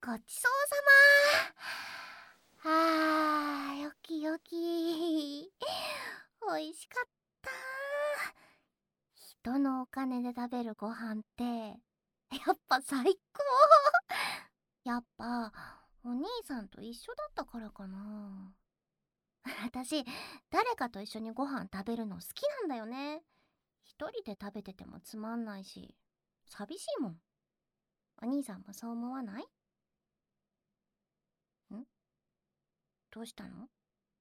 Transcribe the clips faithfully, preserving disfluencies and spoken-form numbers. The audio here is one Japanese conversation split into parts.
ごちそうさま。あーよきよき。おいしかった。人のお金で食べるご飯ってやっぱ最高。やっぱお兄さんと一緒だったからかな。私誰かと一緒にご飯食べるの好きなんだよね。一人で食べててもつまんないし寂しいもん。お兄さんもそう思わない？ん？どうしたの？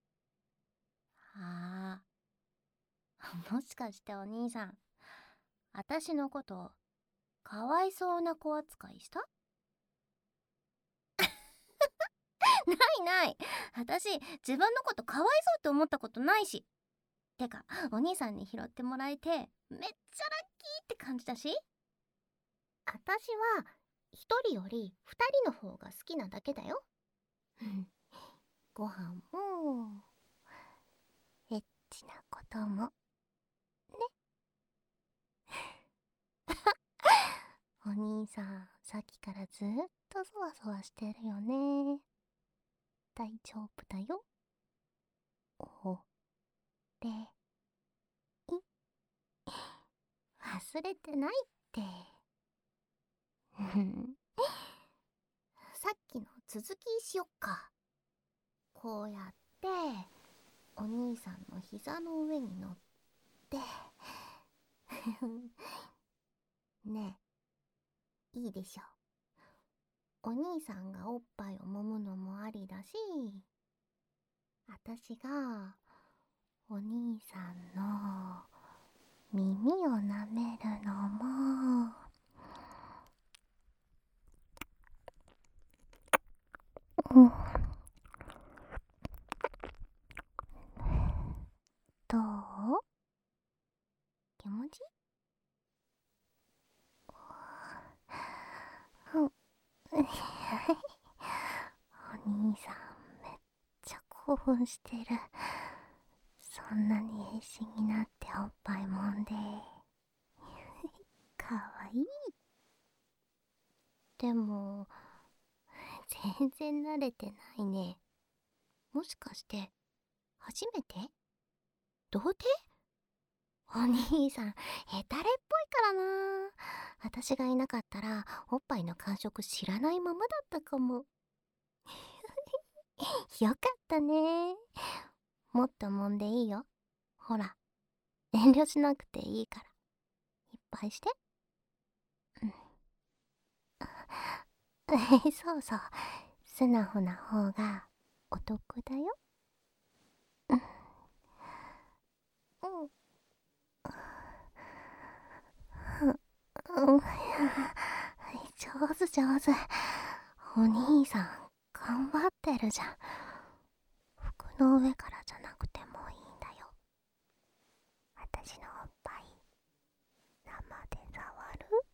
ああ、もしかしてお兄さん、私のことかわいそうな子扱いした？ないない。私自分のことかわいそうって思ったことないし。てかお兄さんに拾ってもらえてめっちゃラッキーって感じだし。私は一人より二人の方が好きなだけだよ。ご飯もエッチなこともね。お兄さんさっきからずっとそわそわしてるよね。大丈夫だよ。おれい忘れてないって。さっきの続きしよっか。こうやってお兄さんの膝の上に乗ってねえ、いいでしょ。お兄さんがおっぱいを揉むのもありだし、私がお兄さんの耳を舐めるのもうん、どう？気持ちいい？うん、お兄さんめっちゃ興奮してる。そんなに必死になっておっぱい揉んでかわいい。でも全然慣れてないね。もしかして初めて？童貞？お兄さんヘタレっぽいからな。私がいなかったらおっぱいの感触知らないままだったかも。よかったね。もっと揉んでいいよ。ほら遠慮しなくていいからいっぱいして。そうそう、素直な方がお得だよ。うんうん、上手上手。お兄さん頑張ってるじゃん。服の上からじゃなくてもいいんだよ。私のおっぱい生で触る？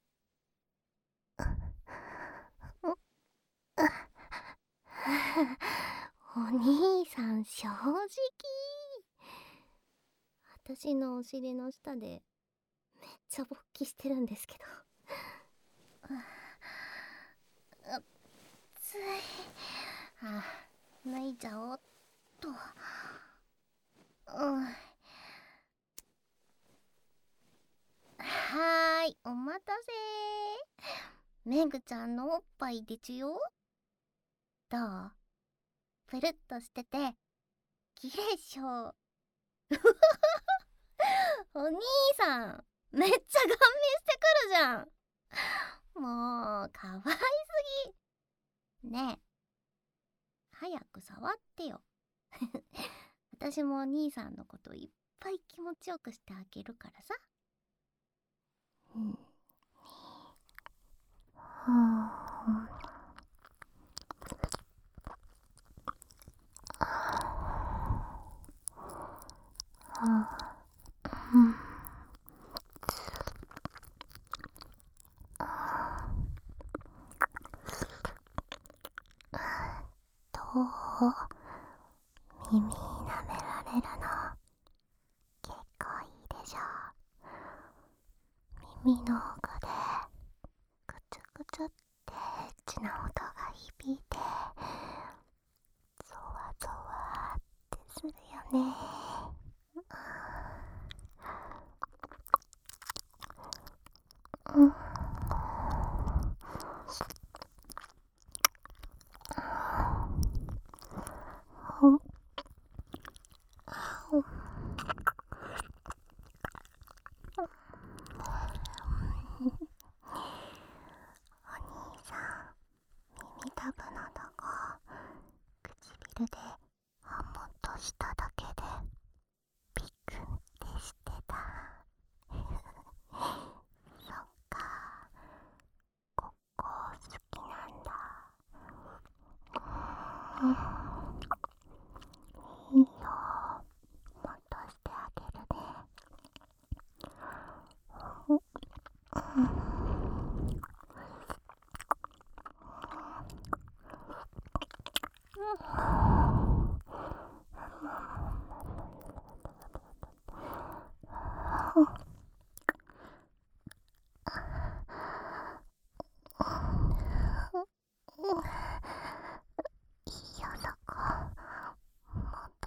お兄さん正直。私のお尻の下でめっちゃ勃起してるんですけど。うっつい。あ、脱いじゃおうっと。うん、はーい、お待たせ。めぐちゃんのおっぱいでちゅよ。どう？プルッとしててきれいっしょ。お兄さんめっちゃ顔見してくるじゃん。もうかわいすぎ。ねえ早く触ってよ。私もお兄さんのこといっぱい気持ちよくしてあげるからさ。うん、はあはあ、うん、どう？耳舐められるの結構いいでしょ。耳の奥でクチュクチュってエッチな音がねえ。うん。耳たぶなんだが唇でハモとしただけでピクンってしてた。そっか、ここ好きなんだ。うん、いいよ、もっとしてあげるね。うんいいよ、そこ。もっと。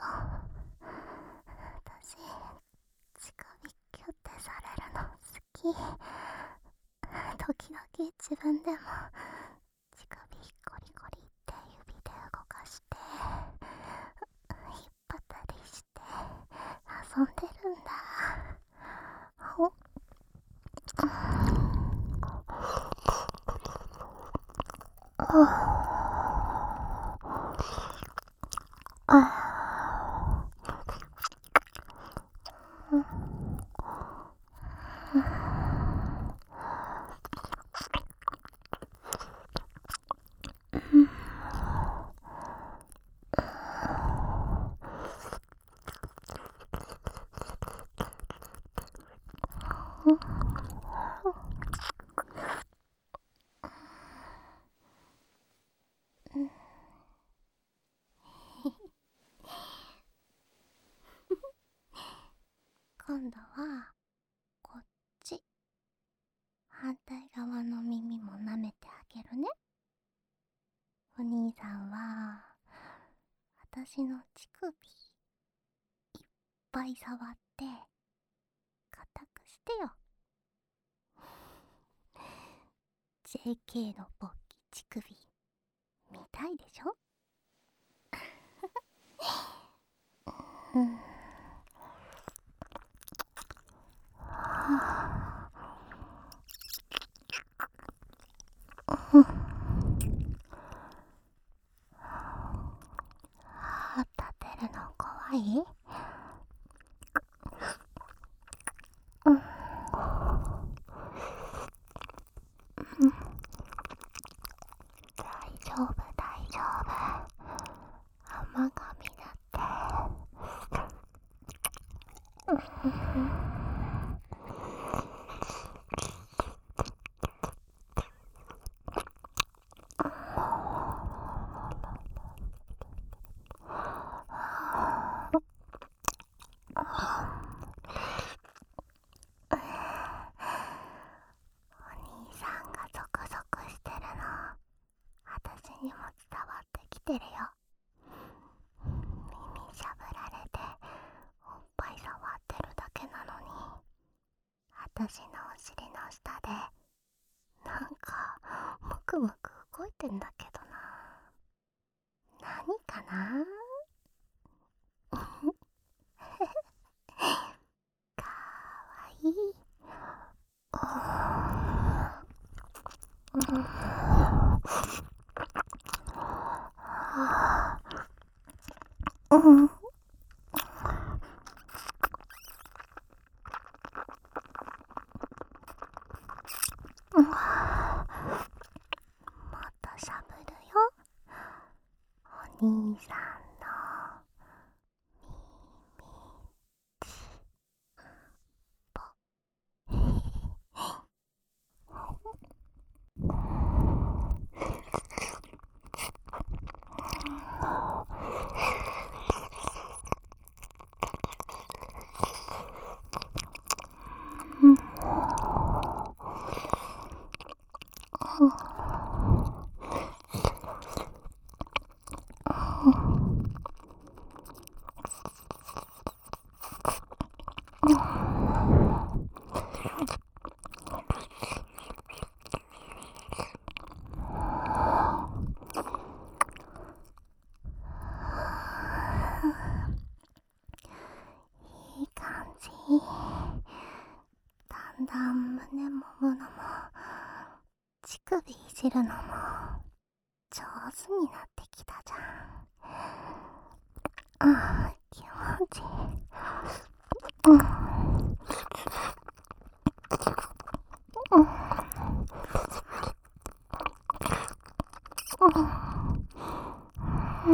私、乳首キュッてされるの好き。時々自分でも乳首コリコリって指で動かして引っ張ったりして遊んでるんだ。おあ今度はこっち、反対側の耳も舐めてあげるね。お兄さんは私の乳首いっぱい触って固くしてよ。 ジェーケー の勃起乳首見たいでしょ。うん、歯立てるの怖い？うん、うん、大丈夫大丈夫、甘噛みだって。お兄さんがゾクゾクしてるの私にも伝わってきてるよ。耳しゃぶられておっぱい触ってるだけなのに私のお尻の下でなんかムクムク動いてんだけどな。何かな。かわいい。うん、うん、もっとしゃぶるよ。お兄さんの耳じるのも上手になってきたじゃん。ああ、気持ちいい。うん。うん。うん。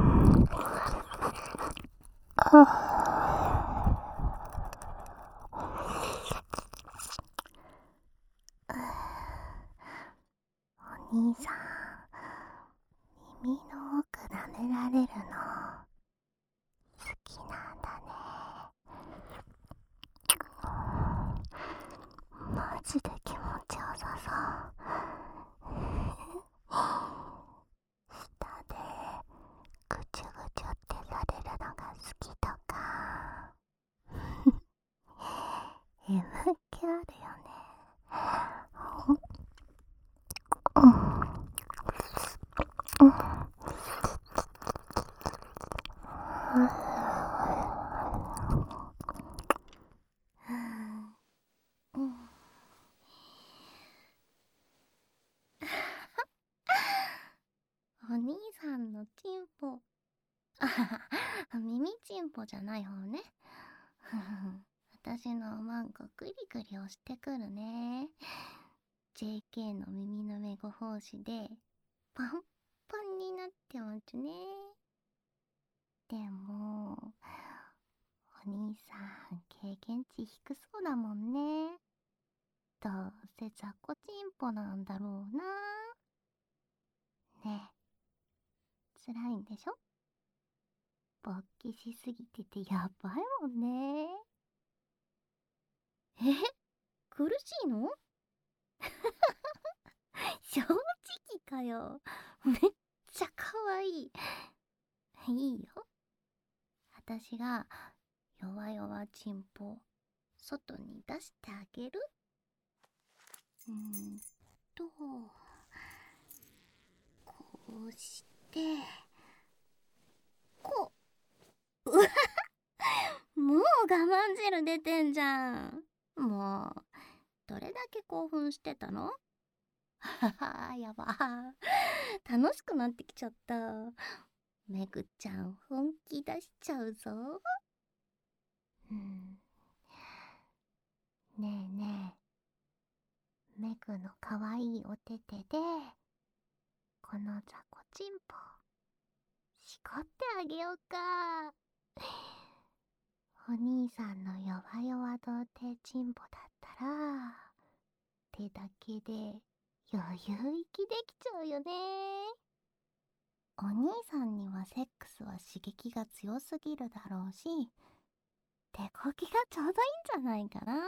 お兄さん、耳の奥舐められるの好きなんだね。マジで気持ちよさそう。舌でぐちゅぐちゅってされるのが好きとかエム気あるよね。うん。うん。うん。お兄さんのチンポ。あはは、耳チンポじゃない方ね。私のおまんこグリグリ押してくるね。ジェーケー の耳の目ご奉仕でパンパンになってますね。でもお兄さん経験値低そうだもんね。どうせ雑魚チンポなんだろうな。ねえ、辛いんでしょ？勃起しすぎててやばいもんね。え、苦しいの？正直かよ。めっちゃ可愛い。いいよ。私が弱々チンポ外に出してあげる。うーんとこうしてこう。うわもう我慢汁出てんじゃん。もうどれだけ興奮してたの？ははやば楽しくなってきちゃった。めぐちゃん本気出しちゃうぞ。うん、ねえねえ、めぐのかわいいお手手でこの雑魚チンポしこってあげようか。お兄さんの弱々童貞チンポだったら手だけで余裕息できちゃうよね。お兄さんにはセックスは刺激が強すぎるだろうし、手こきがちょうどいいんじゃないかな。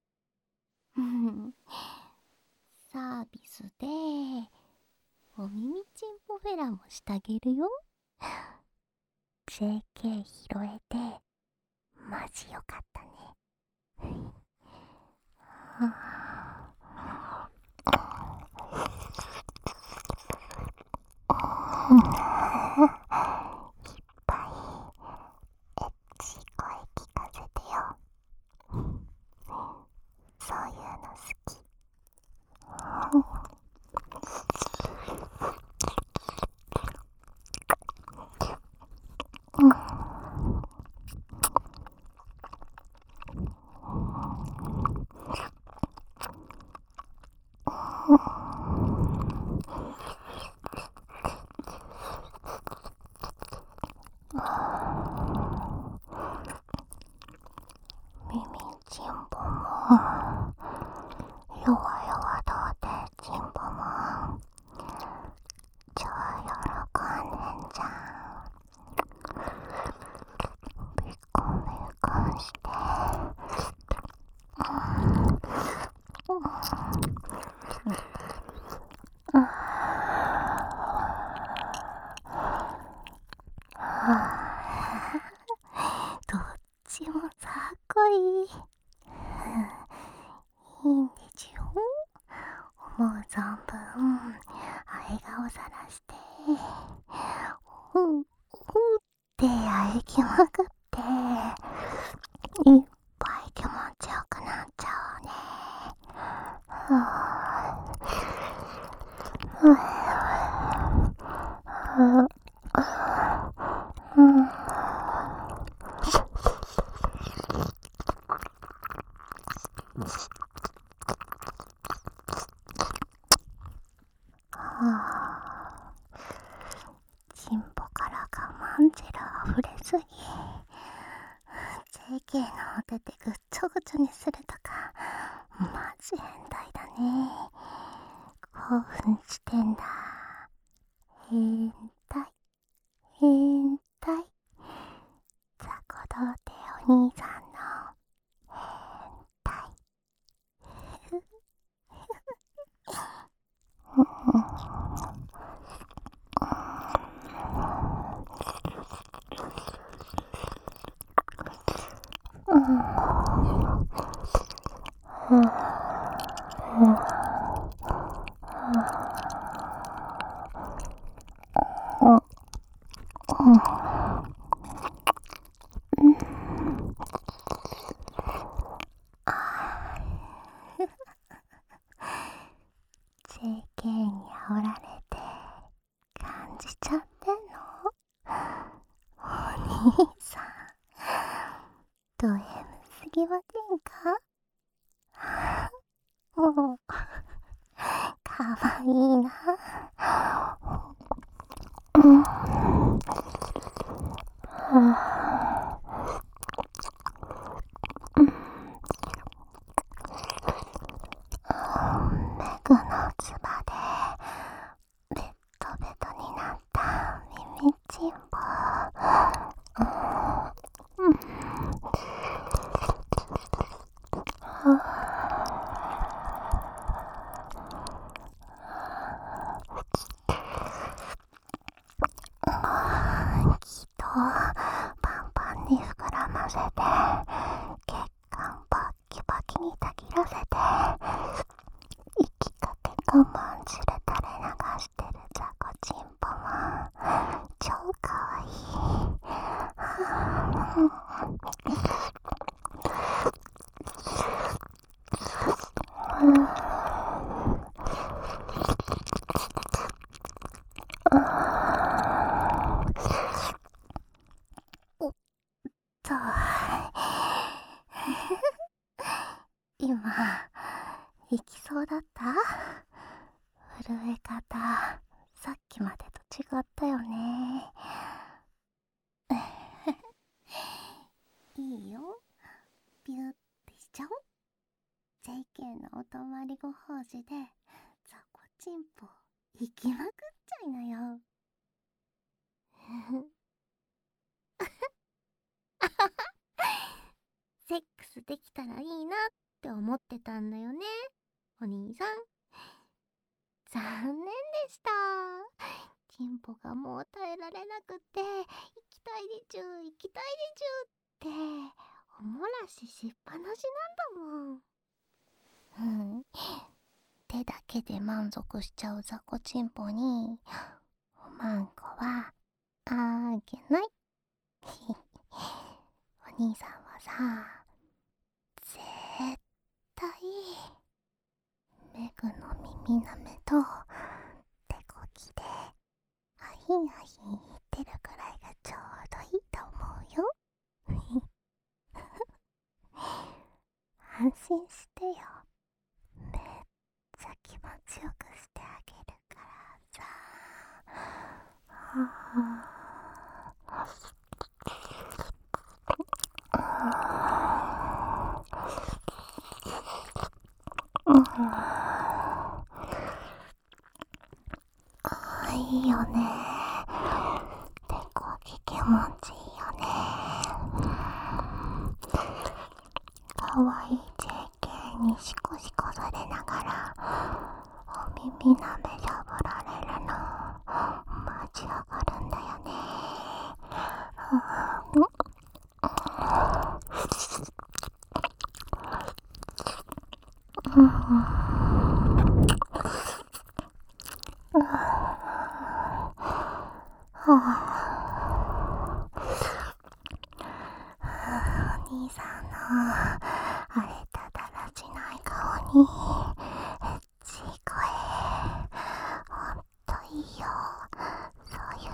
サービスでお耳チンポフェラもしてあげるよ。ジェーケー 拾えてマジよかったね。いっぱいエッチい声聞かせてよ。そういうの好き。うん。耳チンポも弱々童貞チンポも超喜んでんじゃん。ビコビコして、うん、どっちもかっこいい。いいんでちゅよ。思う存分笑顔さらして、うんうんってやる気まくっていっぱい気持ちよくなっちゃうね。はあ、 チンポから我慢汁あふれすぎ。 ジェーケー のお手でぐっちょぐちょにするとかマジ変態だね。興奮してんだ。変態変態。雑魚童貞お兄さんの変態。ジェーケー に煽られて感じちゃってんの？お兄さんド M すぎませんか？もうかわいいな。うんメグのつばでベットベトになった耳ちんぽ。うんきっとパンパンに膨らませて血管バッキバキにたぎらせて息かけ我慢汁垂れ流してる雑魚チンポも超かわいい。おっと今行きそうだった？震え方さっきまでと違ったよね。いいよ、ピューってしちゃおう。 ジェーケー のお泊まりご奉仕で雑魚チンポ行きまくっちゃいなよ。セックスできたらいいなって思ってたんだよね、お兄さん。残念でした。チンポがもう耐えられなくって行きたいでちゅ行きたいでちゅっておもらししっぱなしなんだもん。うん手だけで満足しちゃう雑魚チンポにおまんこはあげない。お兄さんはさ、絶対メグの耳なめと手こきでアヒンアヒン言ってるくらいがちょうどいいと思うよ。安心してよ。めっちゃ気持ちよくしてあげるからさ。はああ、いいよね。手こき気持ちいいよね。かわいい ジェーケー にシコシコされながらお耳なめしゃぶられるのマジ上がるんだよね。お兄さんの荒れただらしない顔にエッチい声ほんといいよ。そういう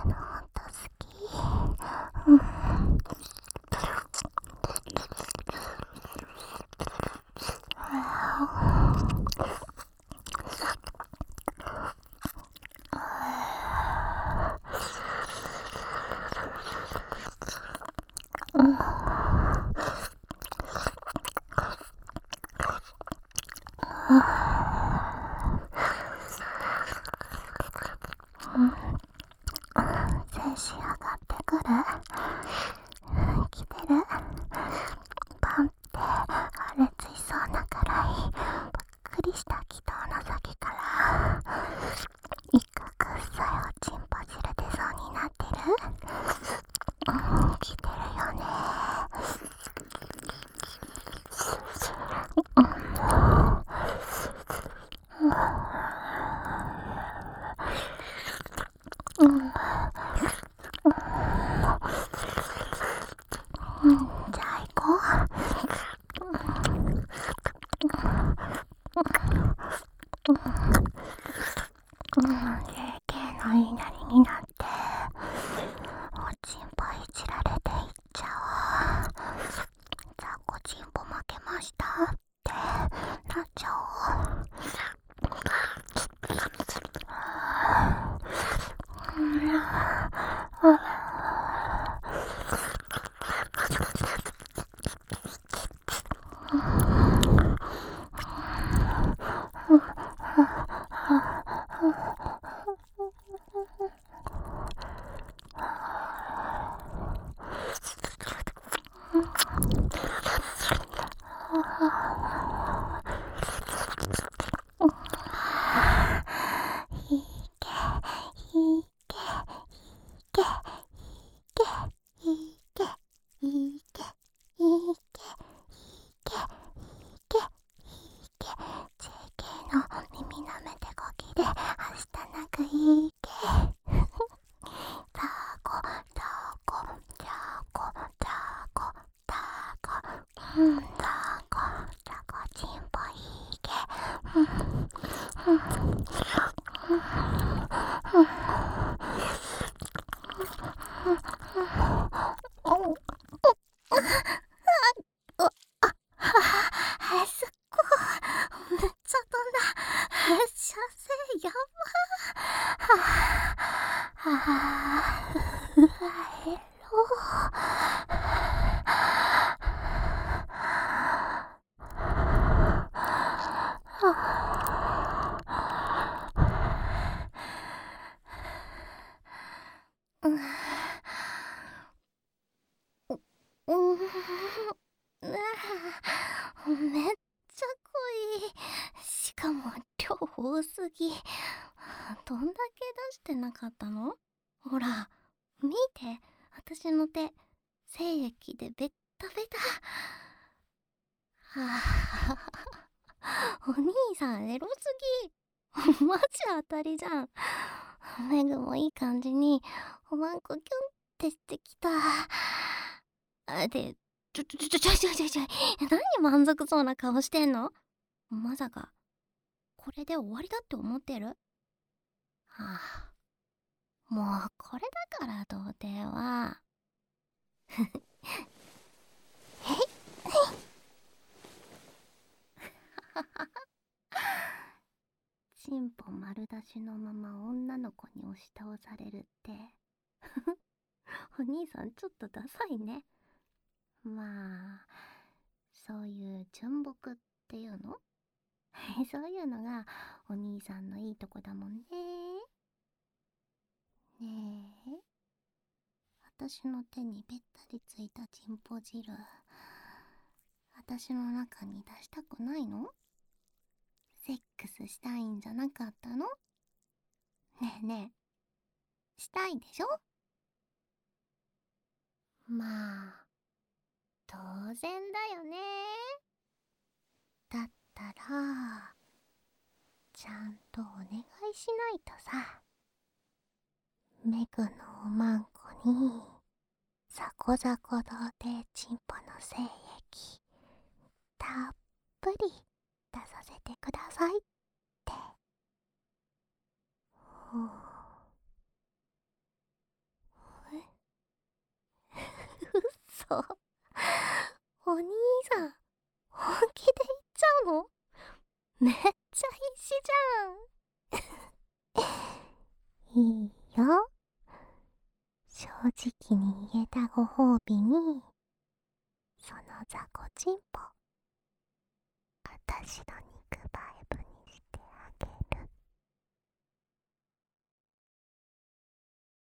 し上がってくる。来てる。パンって破裂しそうなくらいぷっくりした気筒の先から一個くっさいおちんぽ汁出そうになってる。うん、来てるよね。うん、うん、うん、じゃあ行こう。うん、ジェーケー の言いなりになっておちんぽいじられていっちゃおう。ザコチンポ負けましたってなっちゃおう。めっちゃ濃い。しかも量多すぎ。どんだけ出してなかったの？ほら見て、私の手精液でベッタベタ。はあ、お兄さんエロすぎ。マジ当たりじゃん。メグもいい感じにおまんこキュンってしてきた。あでちょちょちょちょちょちょちょ何満足そうな顔してんの？まさかこれで終わりだって思ってる？はあ、もうこれだから童貞はへいチンポ丸出しのまま女の子に押し倒されるってお兄さんちょっとダサいね。まあそういう純朴っていうのそういうのがお兄さんのいいとこだもんね。ねえ、私の手にべったりついたチンポ汁、私の中に出したくないの？セックスしたいんじゃなかったの？ねえねえ、したいでしょ？まあ当然だよね。だったらちゃんとお願いしないとさ。メグのおまんこにザコザコ童貞チンポの精液たっぷり出させてくださいって。ほう嘘。お兄さん本気で言っちゃうの？めっちゃ必死じゃん。いいよ、正直に言えたご褒美にそのザコチンポ私の肉バ